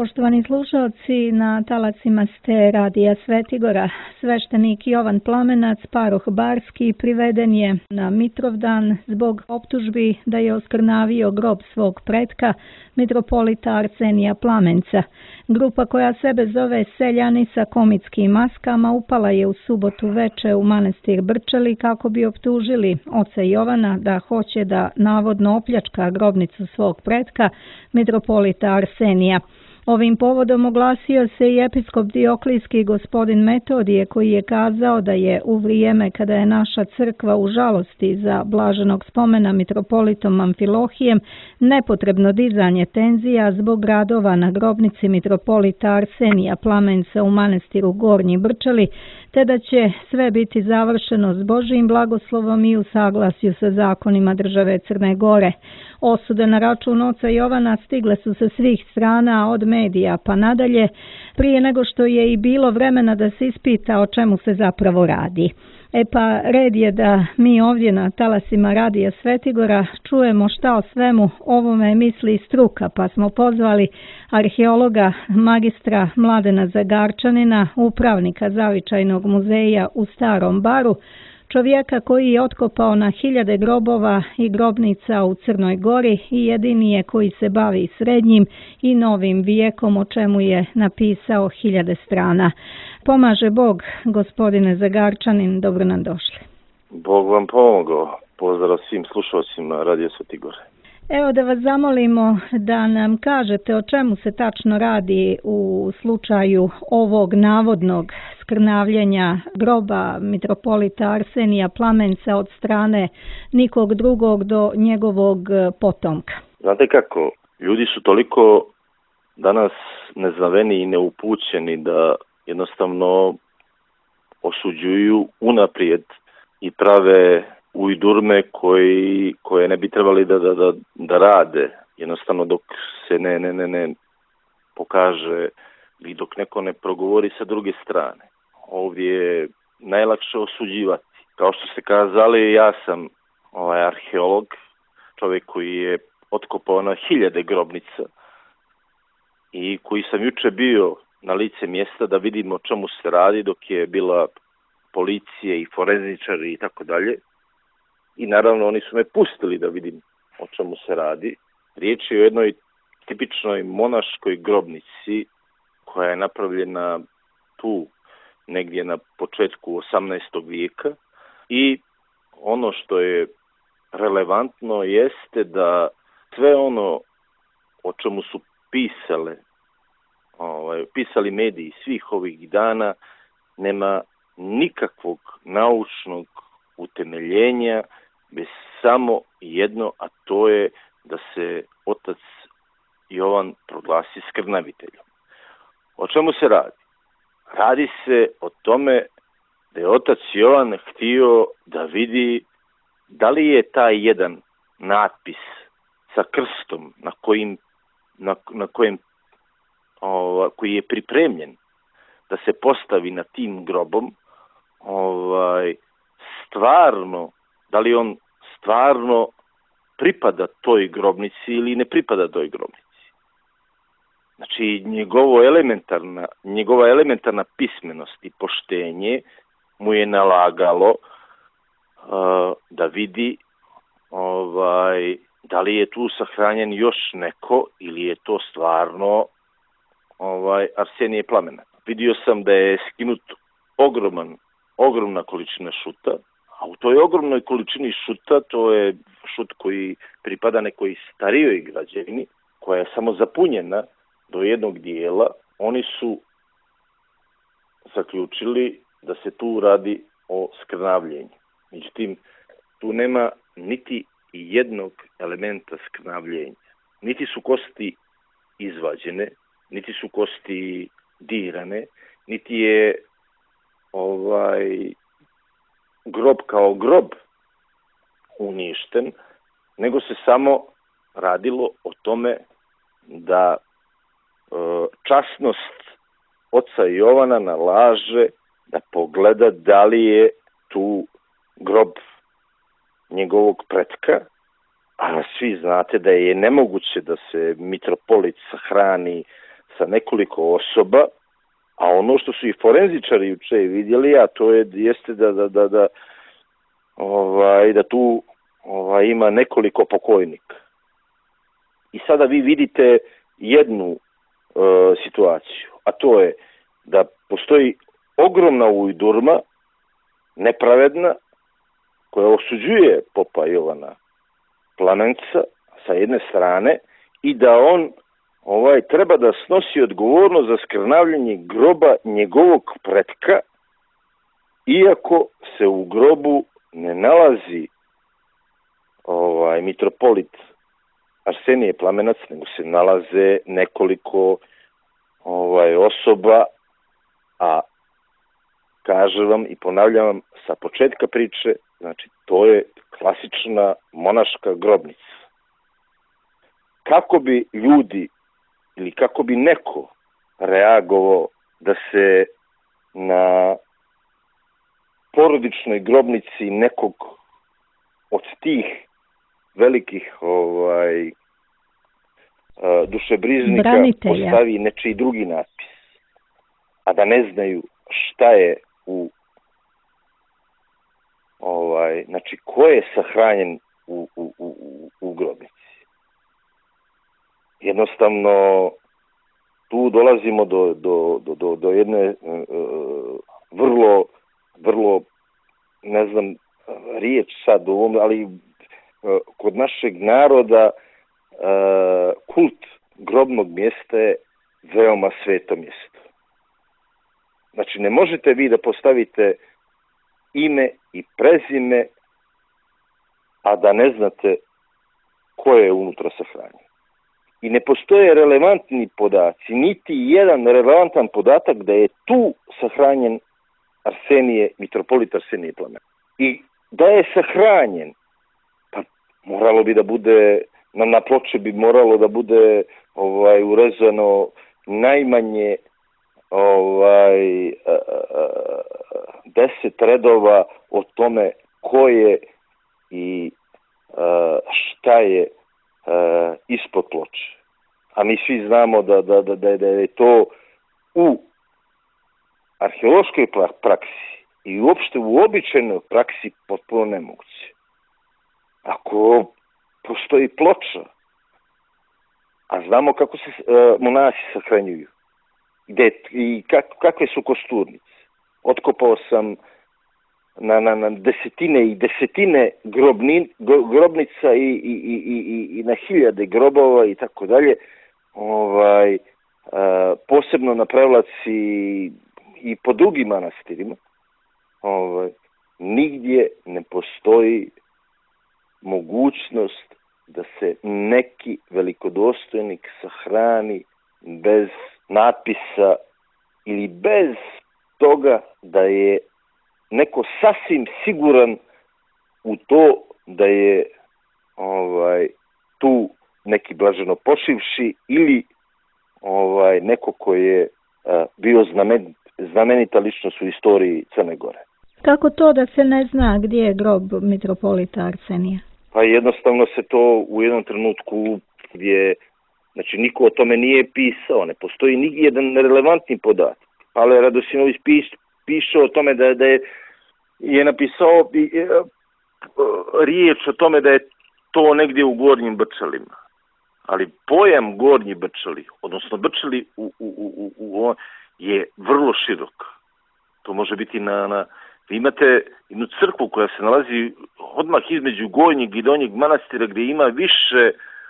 Poštovani slušalci, na talasima ste Radija Svetigora. Sveštenik Jovan Plamenac, paroh Barski, priveden je na Mitrovdan zbog optužbi da je oskrnavio grob svog pretka, mitropolita Arsenija Plamenca. Grupa koja sebe zove Seljani sa komitskim maskama upala je u subotu veče u manastir Brčeli kako bi optužili oca Jovana da hoće da navodno opljačka grobnicu svog pretka, mitropolita Arsenija. Ovim povodom oglasio se i episkop Dioklijski gospodin Metodije, koji je kazao da je u vrijeme kada je naša crkva u žalosti za blaženog spomena mitropolitom Amfilohijem nepotrebno dizanje tenzija zbog radova na grobnici mitropolita Arsenija Plamenca u manastiru Gornji Brčeli, te da će sve biti završeno s Božijim blagoslovom i u saglasju sa zakonima države Crne Gore. Osude na račun oca Jovana stigle su sa svih strana, od medija pa nadalje, prije nego što je i bilo vremena da se ispita o čemu se zapravo radi. Pa red je da mi ovdje na talasima Radija Svetigora čujemo šta o svemu ovome misli struka, pa smo pozvali arheologa magistra Mladena Zagarčanina, upravnika Zavičajnog muzeja u Starom Baru, čovjeka koji je otkopao na hiljade grobova i grobnica u Crnoj Gori i jedini je koji se bavi srednjim i novim vijekom, o čemu je napisao 1000 strana. Pomaže Bog, gospodine Zagarčanin, dobro nam došli. Bog vam pomogao. Pozdrav svim slušalcima Radija Svetigora. Evo da vas zamolimo da nam kažete o čemu se tačno radi u slučaju ovog navodnog skrnavljenja groba mitropolita Arsenija Plamenca od strane nikog drugog do njegovog potomka. Znate kako, ljudi su toliko danas neznaveni i neupućeni da jednostavno osuđuju unaprijed i prave ujdurme koje ne bi trebali da rade. Jednostavno dok se ne pokaže i dok neko ne progovori sa druge strane. Ovdje je najlakše osuđivati. Kao što ste kazali, ja sam arheolog, čovjek koji je otkopao na 1000 grobnica i koji sam juče bio na lice mjesta da vidim o čemu se radi dok je bila policija i forenzičari i tako dalje. I naravno oni su me pustili da vidim o čemu se radi. Riječ je o jednoj tipičnoj monaškoj grobnici koja je napravljena tu negdje na početku 18. vijeka i ono što je relevantno jeste da sve ono o čemu su pisali mediji svih ovih dana nema nikakvog naučnog utemeljenja, bez samo jedno, a to je da se otac Jovan proglasi skrnaviteljom. O čemu se radi? Radi se o tome da je otac Jovan htio da vidi da li je taj jedan natpis sa krstom koji je pripremljen da se postavi na tim grobom, da li on stvarno pripada toj grobnici ili ne pripada toj grobnici. Znači, njegova elementarna pismenost i poštenje mu je nalagalo da vidi da li je tu sahranjen još neko ili je to stvarno Arsenije Plamenac. Vidio sam da je skinut ogromna količina šuta, a u toj ogromnoj količini šuta, to je šut koji pripada nekoj starijoj građevini, koja je samo zapunjena do jednog dijela. Oni su zaključili da se tu radi o skrnavljenju. Međutim, tu nema niti jednog elementa skrnavljenja. Niti su kosti izvađene, niti su kosti dirane, niti je grob kao grob uništen, nego se samo radilo o tome da časnost oca Jovana nalaže da pogleda da li je tu grob njegovog pretka, a svi znate da je nemoguće da se mitropolit sahrani sa nekoliko osoba, a ono što su i forenzičari juče vidjeli, a to jeste da tu ima nekoliko pokojnika. I sada vi vidite jednu situaciju, a to je da postoji ogromna ujdurma, nepravedna, koja osuđuje popa Jovana Plamenca sa jedne strane i da on treba da snosi odgovornost za skrnavljanje groba njegovog pretka, iako se u grobu ne nalazi mitropolit Arsenije Plamenac, nego se nalaze nekoliko osoba, a kažem vam i ponavljam vam sa početka priče, znači to je klasična monaška grobnica. Kako bi ljudi ili kako bi neko reagovao da se na porodičnoj grobnici nekog od tih velikih dušebriznika branitelja postavi nečiji drugi natpis, a da ne znaju šta je znači ko je sahranjen u grobnici. Jednostavno tu dolazimo do jedne vrlo ne znam riječ sad u ovom, ali kod našeg naroda kult grobnog mjesta je veoma sveto mjesto. Znači ne možete vi da postavite ime i prezime, a da ne znate ko je unutra sahranjen. I ne postoje relevantni podaci, niti jedan relevantan podatak da je tu sahranjen mitropolit Arsenije Plamenac. I da je sahranjen, pa moralo bi da bude, na ploči bi moralo da bude urezano najmanje 10 redova o tome ko je i šta je ispod ploče. A mi svi znamo da je to u arheološkoj praksi i uopšte u običajnoj praksi potpuno nemoguće. Ako postoji ploča, a znamo kako se monasi sahranjuju, i kakve su kosturnice. Otkopao sam na desetine i desetine grobnica i na hiljade grobova i tako dalje. Posebno na Prevlaci i po drugim manastirima. Nigdje ne postoji mogućnost da se neki velikodostojnik sahrani bez natpisa ili bez toga da je neko sasvim siguran u to da je tu neki blaženo počivši ili neko ko je bio znamenita ličnost u istoriji Crne Gore. Kako to da se ne zna gdje je grob mitropolita Arsenija? Pa jednostavno se to u jednom trenutku gdje, znači niko o tome nije pisao, ne postoji nijedan relevantni podatak. Ale Radosinović piše o tome da je napisao riječ o tome da je to negdje u Gornjim Brčalima. Ali pojam Gornji Brčali, odnosno Brčali je vrlo širok. To može biti vi imate jednu crkvu koja se nalazi odmah između Gornjeg i Donjeg manastira gdje ima više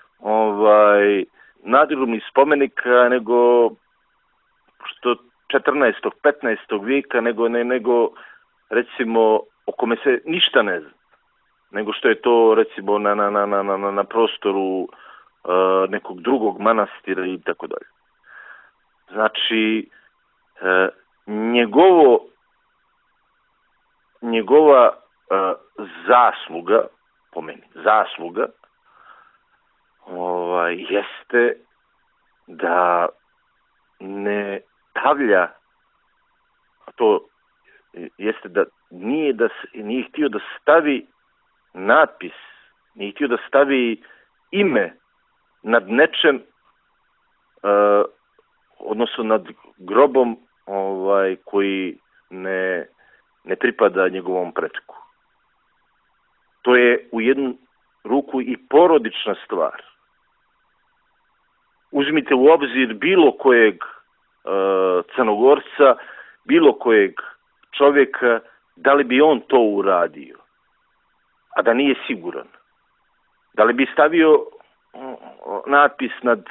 nadgrobnih spomenika nego što 14. 15. vijeka nego recimo o kome se ništa ne zna. Nego što je to recimo na prostoru nekog drugog manastira i tako dalje. Znači njegova zasluga, po meni, jeste da ne stavlja, a to jeste da nije htio da stavi natpis, nije htio da stavi ime nad nečem odnosno nad grobom koji ne pripada njegovom pretku. To je u jednu ruku i porodična stvar. Uzmite u obzir bilo kojeg Crnogorca, bilo kojeg čovjeka, da li bi on to uradio, a da nije siguran. Da li bi stavio natpis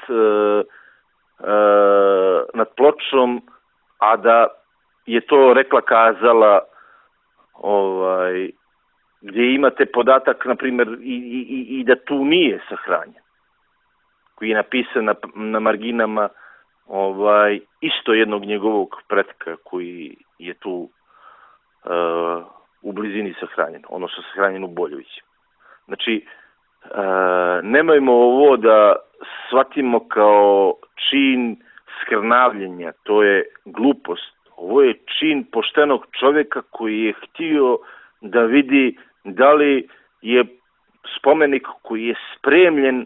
nad pločom, a da je to rekla kazala, gdje imate podatak, na primjer, i da tu nije sahranjen, koji je napisan na marginama isto jednog njegovog pretka koji je tu u blizini sahranjen, odnosno sahranjen u Boljevićima. Znači, nemojmo ovo da shvatimo kao čin skrnavljenja, to je glupost. Ovo je čin poštenog čovjeka koji je htio da vidi da li je spomenik koji je spremljen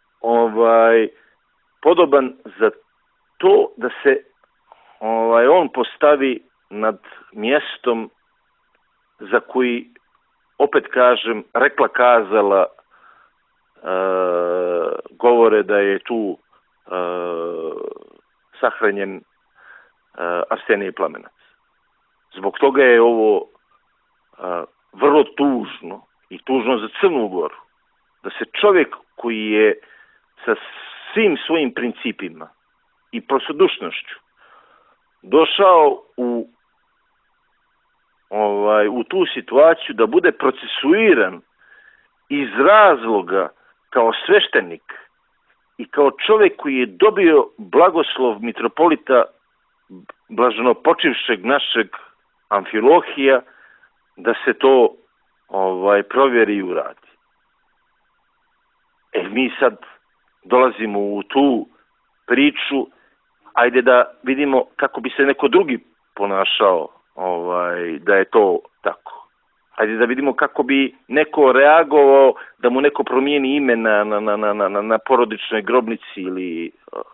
podoban za to da se on postavi nad mjestom za koji, opet kažem, rekla kazala govore da je tu sahranjen Arsenije Plamenac. Zbog toga je ovo vrlo tužno i tužno za Crnu Goru, da se čovjek koji je sa svim svojim principima i prostodušnošću došao u tu situaciju da bude procesuiran iz razloga kao sveštenik i kao čovjek koji je dobio blagoslov mitropolita blaženopočivšeg našeg Amfilohija, da se to provjeri i uradi. Mi sad dolazimo u tu priču, ajde da vidimo kako bi se neko drugi ponašao da je to tako. Ajde da vidimo kako bi neko reagovao da mu neko promijeni ime na porodičnoj grobnici ili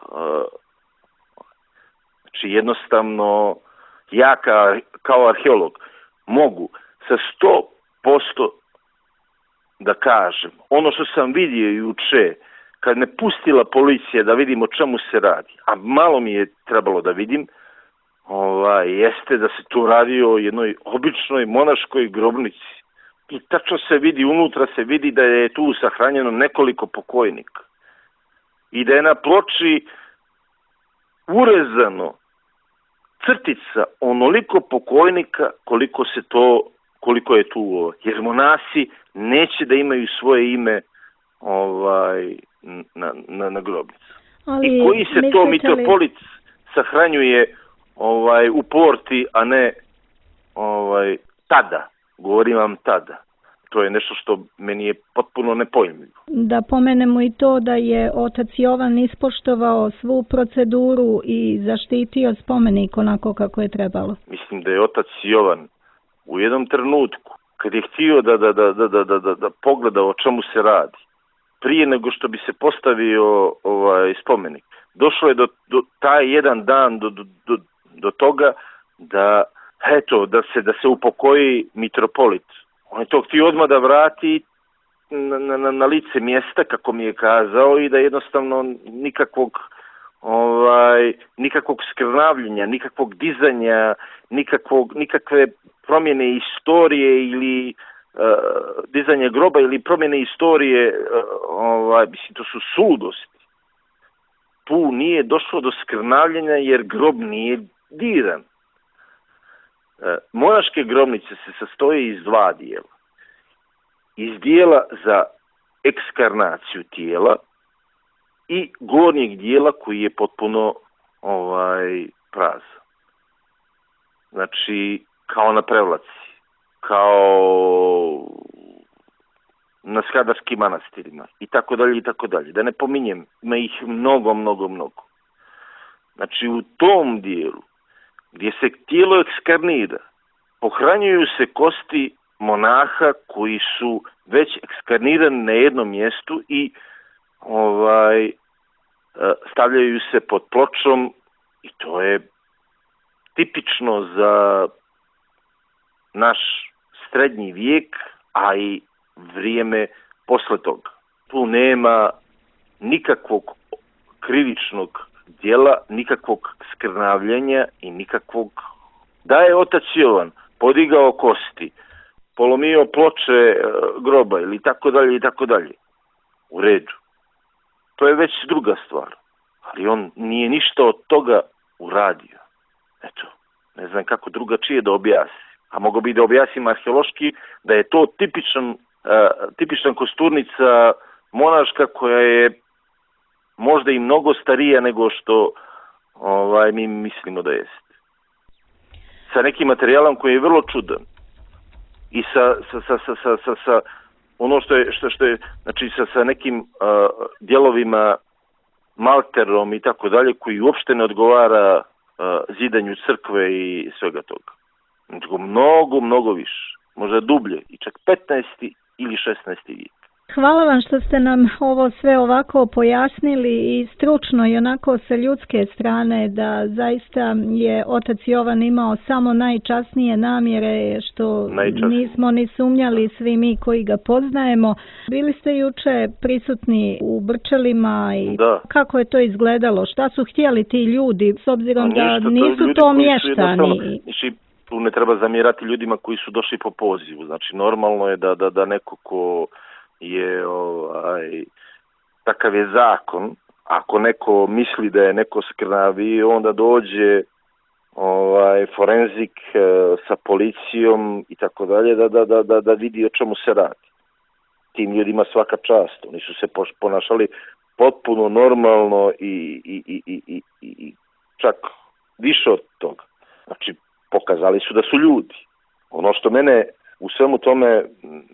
znači jednostavno ja kao arheolog mogu sa 100% da kažem ono što sam vidio juče kad me pustila policija da vidim o čemu se radi, a malo mi je trebalo da vidim, jeste da se tu radi o jednoj običnoj monaškoj grobnici. I tačno se vidi, unutra se vidi da je tu sahranjeno nekoliko pokojnika. I da je na ploči urezano crtica onoliko pokojnika koliko je tu. Jer monasi neće da imaju svoje ime na grobnici. I koji se to mitropolit sahranjuje u porti, a ne tada. Govorim vam tada. To je nešto što meni je potpuno nepojmljivo. Da pomenemo i to da je otac Jovan ispoštovao svu proceduru i zaštitio spomenik onako kako je trebalo. Mislim da je otac Jovan u jednom trenutku, kad je htio da pogleda o čemu se radi, prije nego što bi se postavio spomenik, došlo je do taj jedan dan do toga da se upokoji mitropolit. On je to htio odmah da vrati na lice mjesta, kako mi je kazao, i da jednostavno nikakvog skrnavljenja, nikakvog dizanja, nikakve promjene istorije ili dizanje groba ili promjene istorije, mislim, to su suludosti. Tu nije došlo do skrnavljenja jer grob nije diran. Monaške grobnice se sastoje iz dva dijela. Iz dijela za ekskarnaciju tijela i gornjeg dijela koji je potpuno prazan. Znači, kao na Prevlaci, kao na Skadarskim manastirima i tako dalje i tako dalje. Da ne pominjem, ima ih mnogo. Znači, u tom dijelu gdje se tijelo ekskarnira, pohranjuju se kosti monaha koji su već ekskarnirani na jednom mjestu i stavljaju se pod pločom I to je tipično za naš srednji vijek, a i vrijeme posle toga. Tu nema nikakvog krivičnog djela, nikakvog skrnavljenja i nikakvog... Da je otac Jovan podigao kosti, polomio ploče groba ili tako dalje i tako dalje, u redu. To je već druga stvar. Ali on nije ništa od toga uradio. Eto, ne znam kako drugačije da objasni. A mogu bi da objasnim arheološki da je to tipična kosturnica monaška koja je možda i mnogo starija nego što mi mislimo da jest. Sa nekim materijalom koji je vrlo čudan. I sa ono što je znači sa nekim dijelovima malterom i tako dalje, koji uopšte ne odgovara zidanju crkve i svega toga. Znači, mnogo više. Možda dublje. I čak 15. ili 16. vijek. Hvala vam što ste nam ovo sve ovako pojasnili i stručno i onako sa ljudske strane, da zaista je otac Jovan imao samo najčasnije namjere, što nismo ni sumnjali svi mi koji ga poznajemo. Bili ste juče prisutni u Brčelima i kako je to izgledalo? Šta su htjeli ti ljudi, s obzirom da nisu to mještani? Tu ne treba zamjerati ljudima koji su došli po pozivu. Znači, normalno je da neko ko je takav je zakon. Ako neko misli da je neko skrnavi, onda dođe forenzik sa policijom i tako dalje da vidi o čemu se radi. Tim ljudima svaka čast. Oni su se ponašali potpuno normalno i čak više od toga. Znači, pokazali su da su ljudi. Ono što mene u svemu tome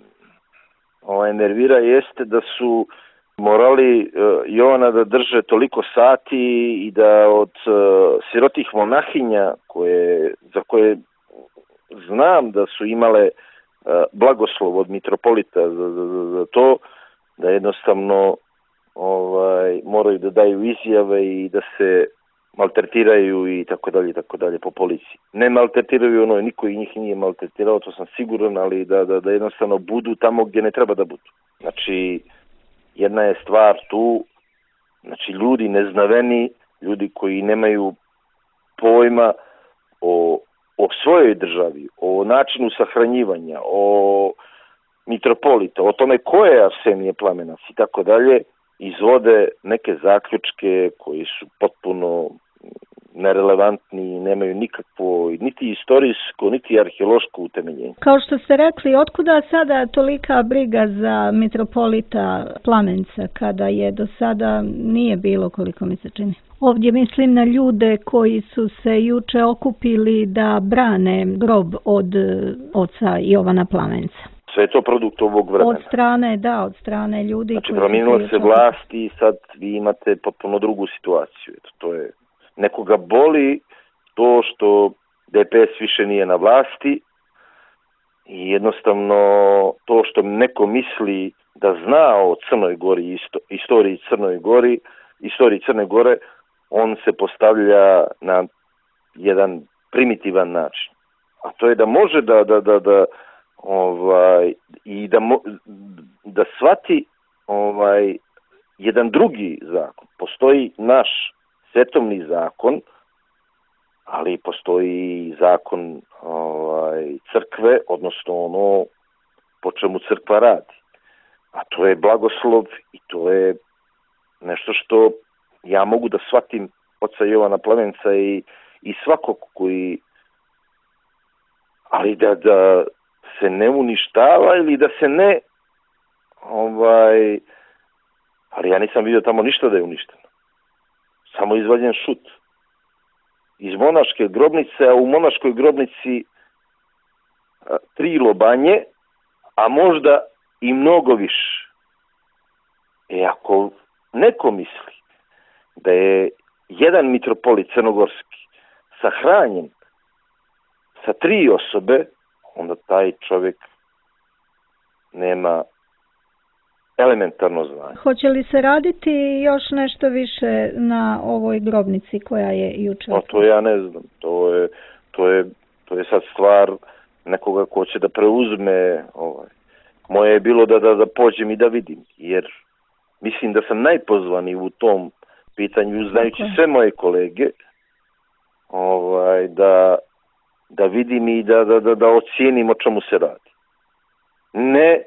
nervira jeste da su morali Jovana da drže toliko sati i da od sirotih monahinja za koje znam da su imale blagoslov od mitropolita za to, da jednostavno moraju da daju izjave i da se maltretiraju i tako dalje po policiji. Ne maltretiraju niko i njih nije maltretirao, to sam siguran, ali da jednostavno budu tamo gdje ne treba da budu. Znači, jedna je stvar tu, znači ljudi neznaveni, ljudi koji nemaju pojma o svojoj državi, o načinu sahranjivanja, o mitropolita, o tome ko je Arsenije Plamenac i tako dalje, izvode neke zaključke koji su potpuno nerelevantni, nemaju nikakvo niti istorijsko, niti arheološko utemeljenje. Kao što ste rekli, otkuda sada tolika briga za mitropolita Plamenca, kada je do sada nije bilo, koliko mi se čini? Ovdje mislim na ljude koji su se juče okupili da brane grob od oca Jovana Plamenca. Sve je to produkt ovog vremena. Od strane ljudi. Znači, promijenila se vlast i sad vi imate potpuno drugu situaciju. To je, nekoga boli to što DPS više nije na vlasti i jednostavno to što neko misli da zna o Crnoj Gori, istoriji Crne Gore, on se postavlja na jedan primitivan način. A to je da može i da shvati jedan drugi zakon. Postoji naš svetovni zakon, ali postoji zakon crkve, odnosno ono po čemu crkva radi. A to je blagoslov i to je nešto što ja mogu da shvatim oca Jovana Plamenca i svakog koji, ali da se ne uništava ili da se ne ali ja nisam vidio tamo ništa da je uništeno. Samo izvaljen šut. Iz monaške grobnice, a u monaškoj grobnici 3 lobanje, a možda i mnogo više. Ako neko misli da je jedan mitropolit crnogorski sahranjen sa 3 osobe, onda taj čovjek nema elementarno znanje. Hoće li se raditi još nešto više na ovoj grobnici koja je jučer? To ja ne znam. To je sad stvar nekoga ko će da preuzme. Moje je bilo da pođem i da vidim, jer mislim da sam najpozvaniji u tom pitanju, znajući sve moje kolege, da vidim i da ocijenim o čemu se radi. Ne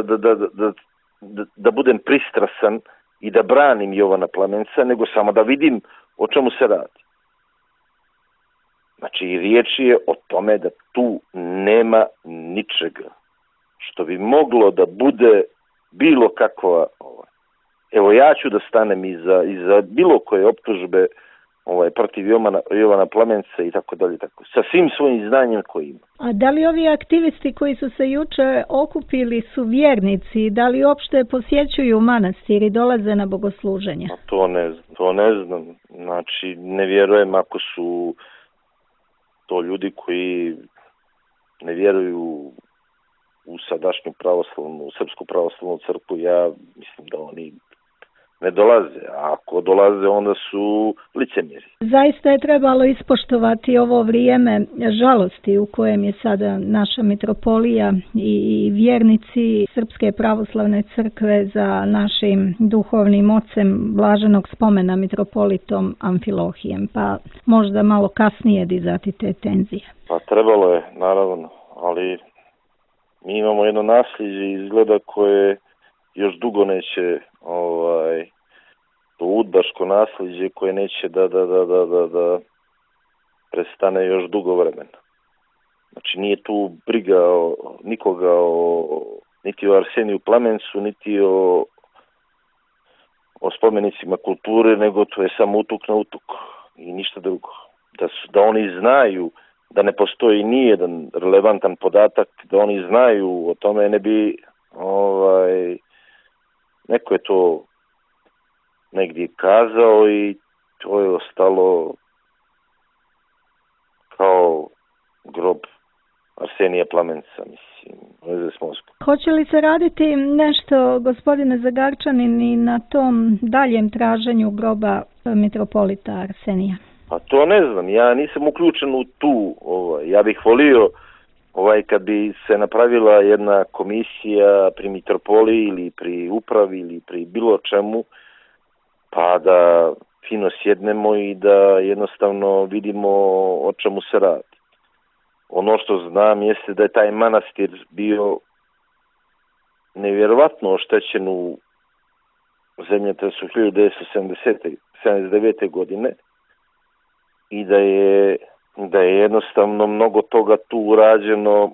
da budem pristrasan i da branim Jovana Plamenca, nego samo da vidim o čemu se radi. Znači, riječ je o tome da tu nema ničega što bi moglo da bude bilo kakva. Evo, ja ću da stanem iza bilo koje optužbe protiv Jovana Plamenca i tako dalje, sa svim svojim znanjem koji ima. A da li ovi aktivisti koji su se juče okupili su vjernici? Da li uopšte posjećuju manastir i dolaze na bogosluženje? To ne znam. Znači, ne vjerujem ako su to ljudi koji ne vjeruju u sadašnju srpsku pravoslavnu crkvu. Ja mislim da oni ne dolaze, a ako dolaze onda su licemjeri. Zaista je trebalo ispoštovati ovo vrijeme žalosti u kojem je sada naša mitropolija i vjernici Srpske pravoslavne crkve za našim duhovnim ocem blaženog spomena mitropolitom Amfilohijem, pa možda malo kasnije dizati te tenzije. Pa trebalo je, naravno, ali mi imamo jedno nasljeđe izgleda koje još dugo neće, to udbaško nasljeđe koje neće da prestane još dugo vremena. Znači, nije tu briga nikoga niti o Arseniju Plamencu, niti o spomenicima kulture, nego to je samo utuk na utuk i ništa drugo. Da oni znaju da ne postoji nijedan relevantan podatak, da oni znaju o tome, ne bi neko je to negdje kazao i to je ostalo kao grob Arsenija Plamenca, mislim, veze s Moskvom. Hoće li se raditi nešto, gospodine Zagarčanin, i na tom daljem traženju groba mitropolita Arsenija? Pa to ne znam, ja nisam uključen u tu, ja bih volio kad bi se napravila jedna komisija pri mitropoliji ili pri upravi ili pri bilo čemu, pa da fino sjednemo i da jednostavno vidimo o čemu se radi. Ono što znam jeste da je taj manastir bio nevjerovatno oštećen u zemljotresu 1979. godine i da je jednostavno mnogo toga tu urađeno,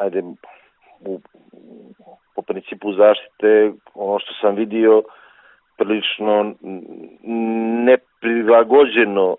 po principu zaštite, ono što sam vidio, prilično neprilagođeno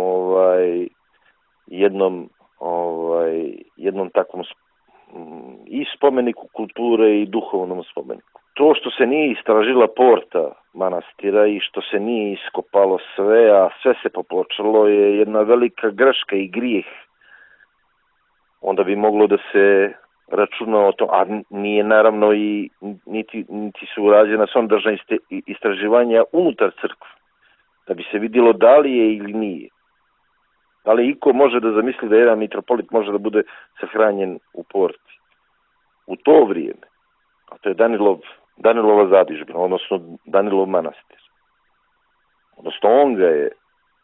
jednom takvom i spomeniku kulture i duhovnom spomeniku. To što se nije istražila porta manastira i što se nije iskopalo sve, a sve se popločalo, je jedna velika greška i grijeh. Onda bi moglo da se računa o tom, a nije naravno i niti su urađena sondažna istraživanja unutar crkve, da bi se vidjelo da li je ili nije. Da li iko može da zamisli da jedan mitropolit može da bude sahranjen u porti u to vrijeme, a to je Danilova zadužbina, odnosno Danilov manastir. Odnosno on ga je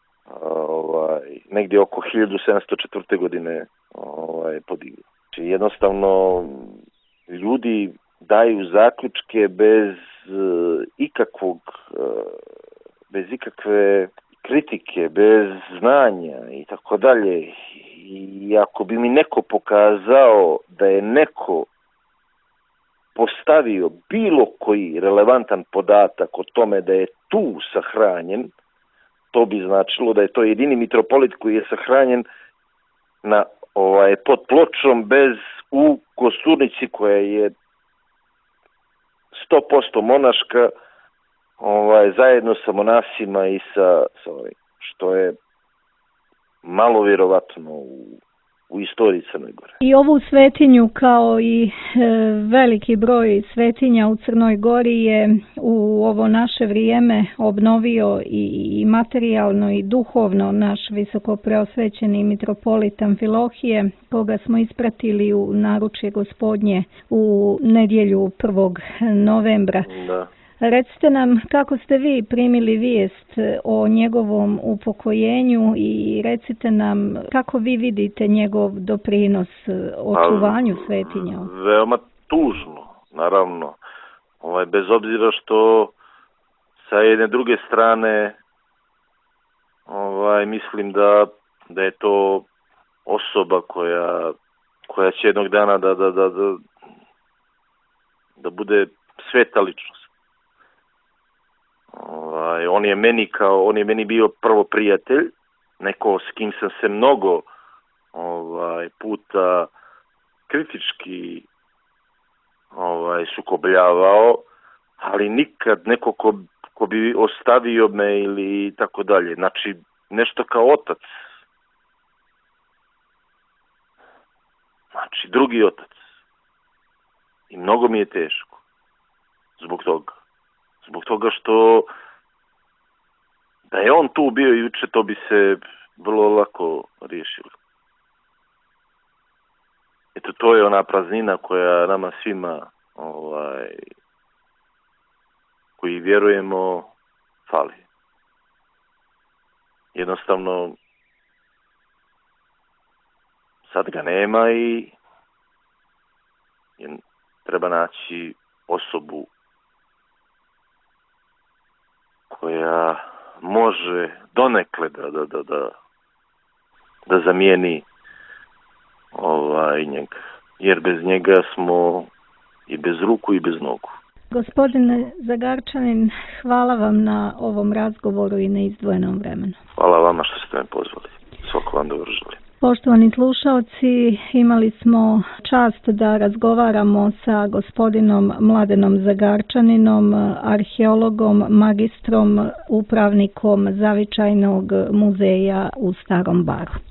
negdje oko 1704. godine podigao. Znači, jednostavno ljudi daju zaključke bez ikakve kritike, bez znanja i tako dalje. I ako bi mi neko pokazao da je neko postavio bilo koji relevantan podatak o tome da je tu sahranjen, to bi značilo da je to jedini mitropolit koji je sahranjen pod pločom u kosturnici koja je 100% monaška, zajedno sa monasima i sa ovim, što je malo vjerovatno u istoriji Crne Gore. I ovu svetinju kao i veliki broj svetinja u Crnoj Gori je u ovo naše vrijeme obnovio i materijalno i duhovno naš visokopreosvećeni mitropolit Amfilohije, koga smo ispratili u naručje Gospodnje u nedjelju 1. novembra. Da. Recite nam kako ste vi primili vijest o njegovom upokojenju i recite nam kako vi vidite njegov doprinos očuvanju svetinja. Veoma tužno, naravno. Bez obzira što sa jedne druge strane mislim da je to osoba koja će jednog dana da bude sveta ličnost. On je meni bio prvo prijatelj, neko s kim sam se mnogo puta kritički sukobljavao, ali nikad neko ko bi ostavio me ili tako dalje. Znači, nešto kao otac. Znači, drugi otac. I mnogo mi je teško zbog toga. Zbog toga što da je on tu bio juče, to bi se vrlo lako riješilo. Eto, to je ona praznina koja nama svima koji vjerujemo fali. Jednostavno sad ga nema i treba naći osobu koja može donekle da zamijeni njega. Jer bez njega smo i bez ruku i bez nogu. Gospodine Zagarčanin, hvala vam na ovom razgovoru i na izdvojenom vremenu. Hvala vama što ste me pozvali. Svako vam dobro želim. Poštovani slušalci, imali smo čast da razgovaramo sa gospodinom Mladenom Zagarčaninom, arheologom, magistrom, upravnikom Zavičajnog muzeja u Starom Baru.